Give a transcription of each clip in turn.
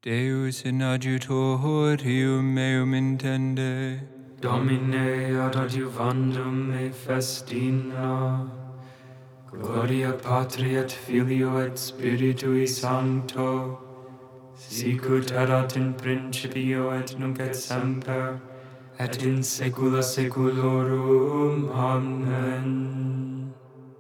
Deus in adjutorium meum intende. Domine ad adjuvandum me festina. Gloria Patri et Filio et Spiritui Sancto, sicut erat in principio et nunc et semper, et in saecula saeculorum. Amen.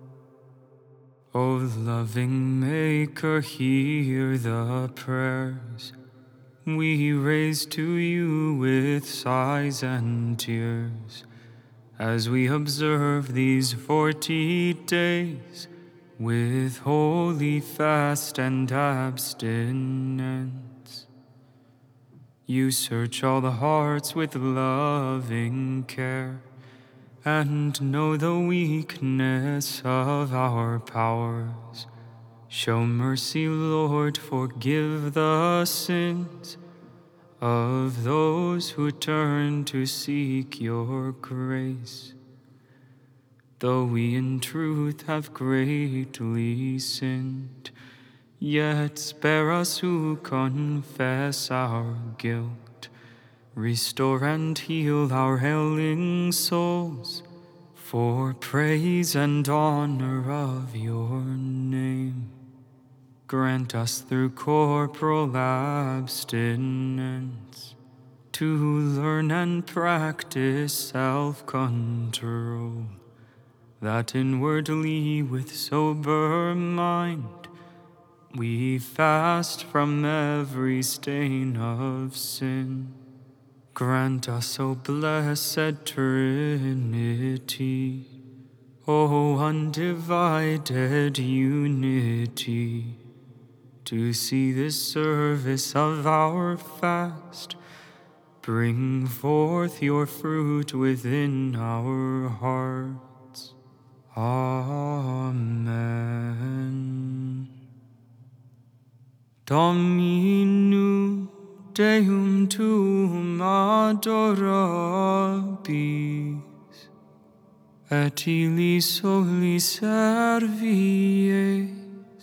O loving Maker, hear the prayers we raise to you with sighs and tears, as we observe these 40 days with holy fast and abstinence. You search all the hearts with loving care, and know the weakness of our powers. Show mercy, Lord, forgive the sins of those who turn to seek your grace. Though we in truth have greatly sinned, yet spare us who confess our guilt. Restore and heal our ailing souls, for praise and honor of your name. Grant us through corporal abstinence to learn and practice self-control, that inwardly with sober mind we fast from every stain of sin. Grant us, O blessed Trinity, O undivided unity, to see this service of our fast bring forth your fruit within our hearts. Amen. Domino Deum tuum adorabis, et illi soli servies.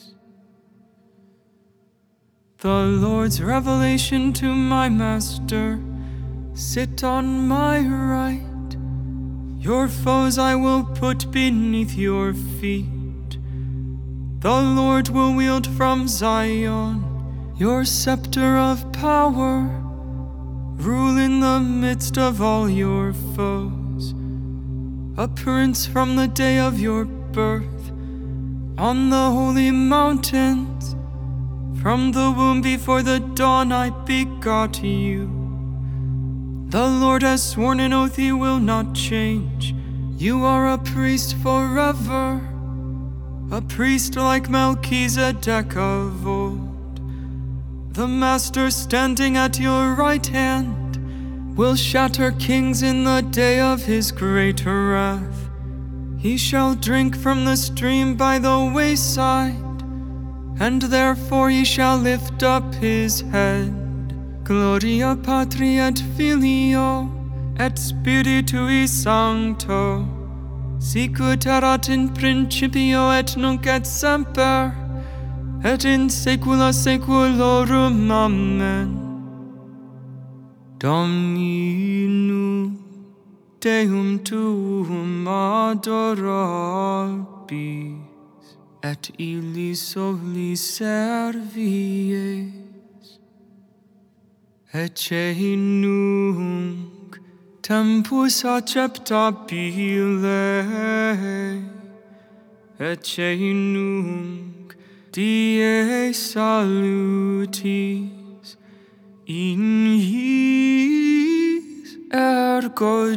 The Lord's revelation to my master, sit on my right. Your foes I will put beneath your feet. The Lord will wield from Zion your scepter of power. Rule in the midst of all your foes. A prince from the day of your birth, on the holy mountains. From the womb before the dawn I begot you. The Lord has sworn an oath he will not change. You are a priest forever, a priest like Melchizedek of old. The Master standing at your right hand will shatter kings in the day of his great wrath. He shall drink from the stream by the wayside, and therefore he shall lift up his head. Gloria Patri et Filio et Spiritui Sancto, sicut erat in principio et nunc et semper, et in saecula saeculorum. Amen. Domino Deum tuum adorabis, et illi soli servies. Ecce nunc tempus acceptabile, ecce nunc die salutis, in his ergo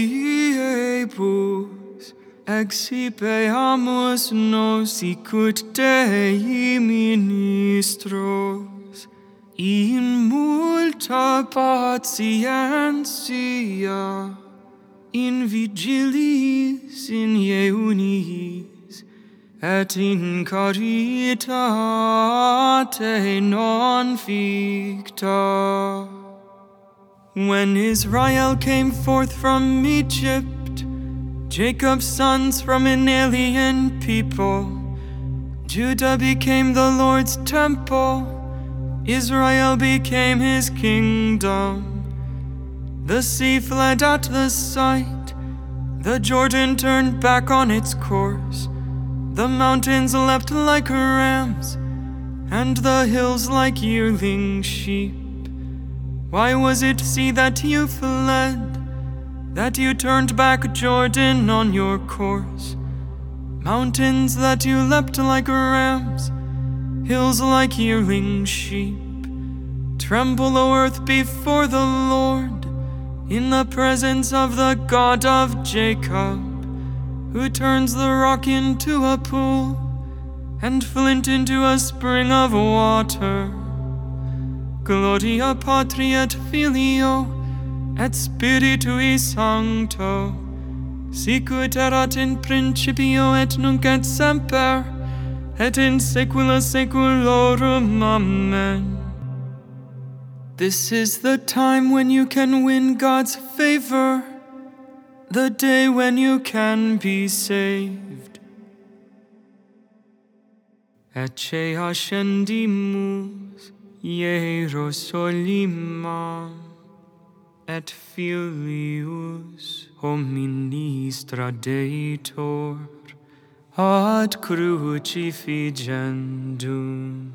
diebus exhibeamus nos sicut Dei ministros, in multa patientia, in vigilis, in iunis, et in caritate non ficta. When Israel came forth from Egypt, Jacob's sons from an alien people, Judah became the Lord's temple, Israel became his kingdom. The sea fled at the sight. The Jordan turned back on its course. The mountains leapt like rams, and the hills like yearling sheep. Why was it sea that you fled, that you turned back Jordan on your course? Mountains that you leapt like rams, hills like yearling sheep. Tremble, O earth, before the Lord, in the presence of the God of Jacob, who turns the rock into a pool and flint into a spring of water. Gloria Patri et Filio et Spiritui Sancto, sicut erat in principio et nunc et semper, et in saecula saeculorum. Amen. This is the time when you can win God's favor, the day when you can be saved. Ecce ascendimus Hierosolimam, et filius hominis tradetur ad crucifigendum.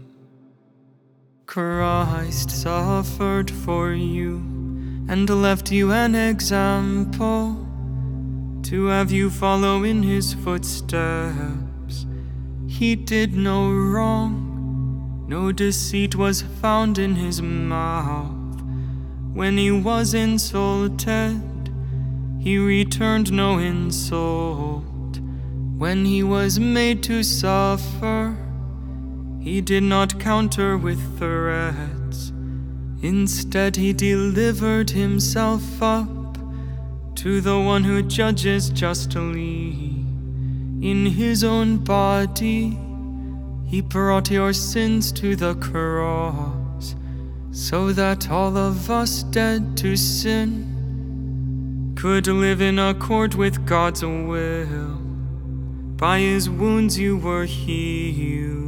Christ suffered for you and left you an example to have you follow in his footsteps. He did no wrong, no deceit was found in his mouth. When he was insulted, he returned no insult. When he was made to suffer, he did not counter with threats. Instead, he delivered himself up to the one who judges justly. In his own body, he brought your sins to the cross, so that all of us dead to sin could live in accord with God's will. By his wounds you were healed.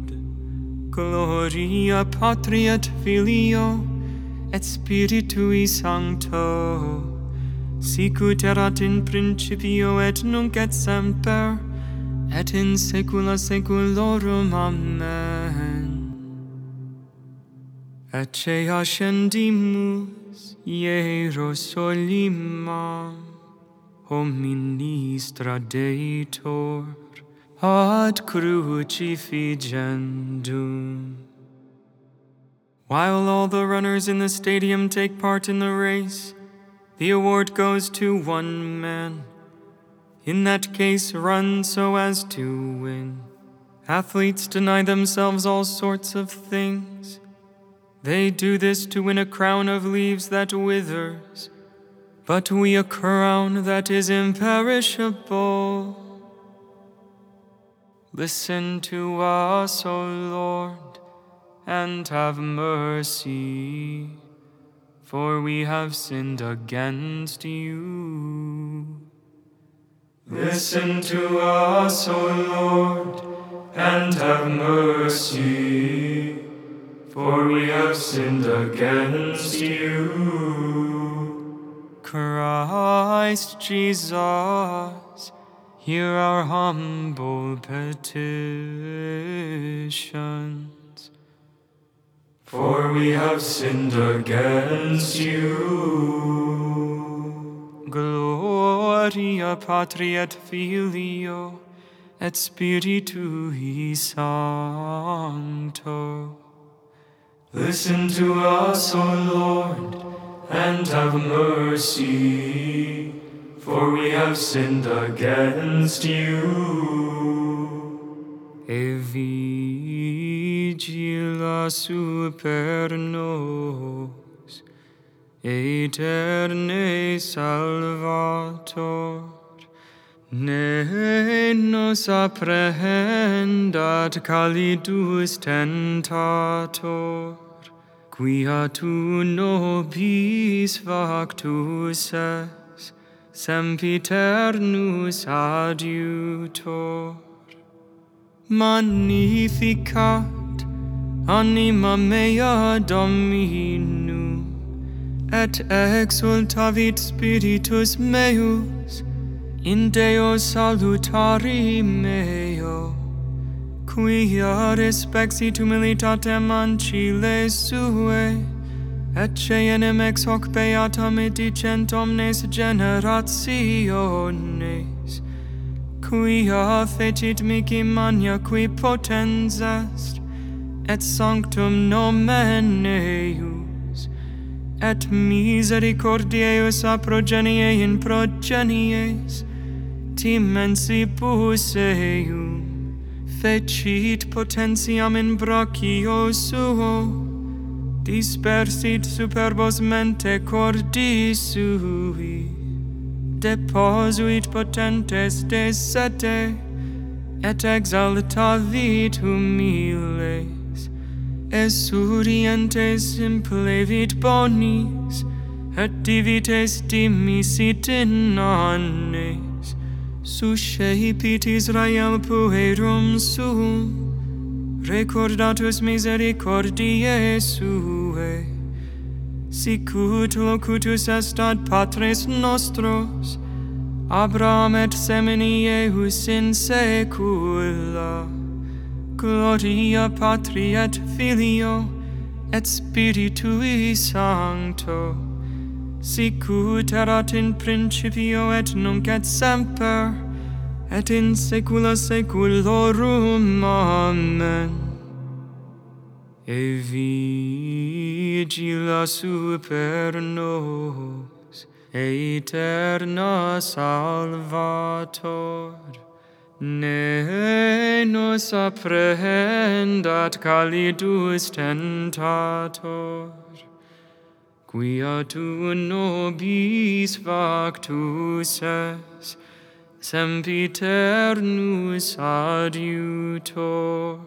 Gloria Patri et Filio et Spiritui Sancto, sicut erat in principio et nunc et semper, et in saecula saeculorum. Amen. Ecce ascendimus Hierosolimam, hominis tradetur ad crucifigendum. While all the runners in the stadium take part in the race, the award goes to one man. In that case, run so as to win. Athletes deny themselves all sorts of things. They do this to win a crown of leaves that withers, but we a crown that is imperishable. Listen to us, O Lord, and have mercy, for we have sinned against you. Listen to us, O Lord, and have mercy, for we have sinned against you. Christ Jesus, hear our humble petitions, for we have sinned against you. Gloria Patri et Filio et Spiritui Sancto. Listen to us, O Lord, and have mercy, for we have sinned against you. E vigila super nos, aeterne salvator, ne nos apprehendat calidus tentator, quia tu nobis factus es, sempiternus adiutor. Magnificat anima mea Dominum, et exultavit spiritus meus, in Deo salutari meo, quia respexit humilitatem ancile sue, et cenem ex hoc beatam dicent omnes generationes, quia fecit mihi magna qui potens est, et sanctum nomen eius, et misericordiaeus a progenie in progenies, timensibus eum, fecit potentiam in brachio suo, dispersit superbos mente cordis sui, deposuit potentes de sete, et exaltavit humiles, esurientes implevit bonis, et divites dimisit in annes, suscepit Israel puerum suum, recordatus misericordiae sue, sicut locutus est ad patres nostros, Abraham et semini eius in saecula, gloria Patri et Filio, et Spiritui Sancto, sicut erat in principio et nunc et semper, et in saecula saeculorum. Amen. E vigila super nos, aeterna Salvator, ne nos apprehendat calidus tentator, quia tu nobis factus es, sempiternus adiutor.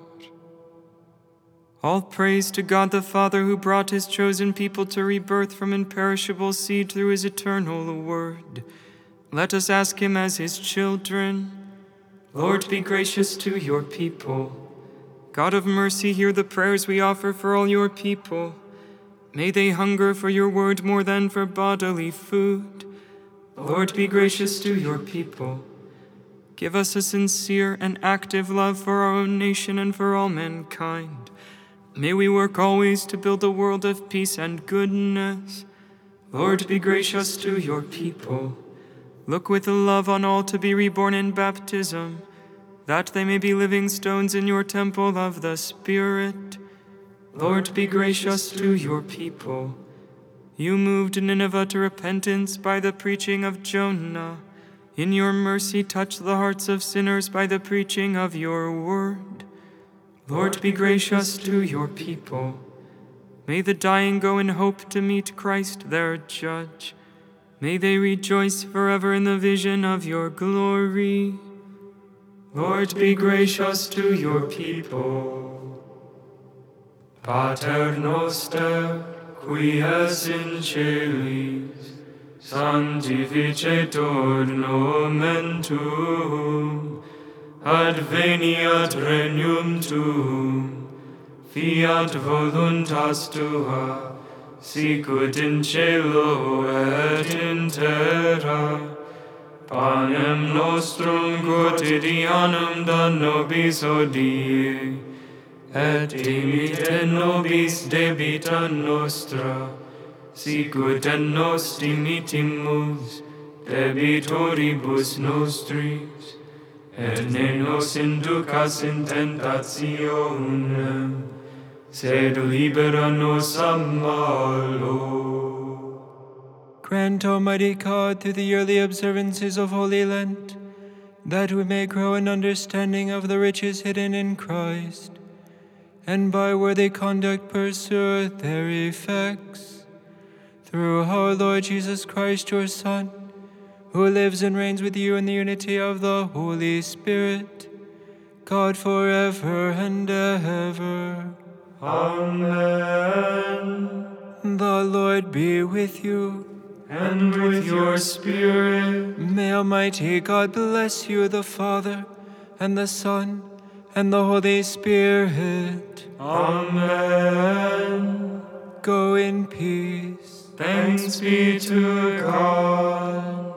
All praise to God the Father, who brought his chosen people to rebirth from imperishable seed through his eternal word. Let us ask him as his children. Lord, be gracious to your people. God of mercy, hear the prayers we offer for all your people. May they hunger for your word more than for bodily food. Lord, be gracious to your people. Give us a sincere and active love for our own nation and for all mankind. May we work always to build a world of peace and goodness. Lord, be gracious to your people. Look with love on all to be reborn in baptism, that they may be living stones in your temple of the Spirit. Lord, be gracious to your people. You moved Nineveh to repentance by the preaching of Jonah. In your mercy, touch the hearts of sinners by the preaching of your word. Lord, be gracious to your people. May the dying go in hope to meet Christ, their judge. May they rejoice forever in the vision of your glory. Lord, be gracious to your people. Pater noster, qui es in celis, sanctificetur nomen tuum, adveniat regnum tuum, fiat voluntas tua, sicut in cielo et in terra. Panem nostrum quotidianum da nobis hodie, et dimitte nobis debita nostra, sicut et nos dimittimus debitoribus nostris, et ne nos inducas in tentationem, sed libera nos a malo. Grant, Almighty God, through the yearly observances of Holy Lent, that we may grow in understanding of the riches hidden in Christ, and by worthy conduct pursue their effects. Through our Lord Jesus Christ, your Son, who lives and reigns with you in the unity of the Holy Spirit, God forever and ever. Amen. The Lord be with you. And with your spirit. May Almighty God bless you, the Father, and the Son, and the Holy Spirit. Amen. Go in peace. Thanks be to God.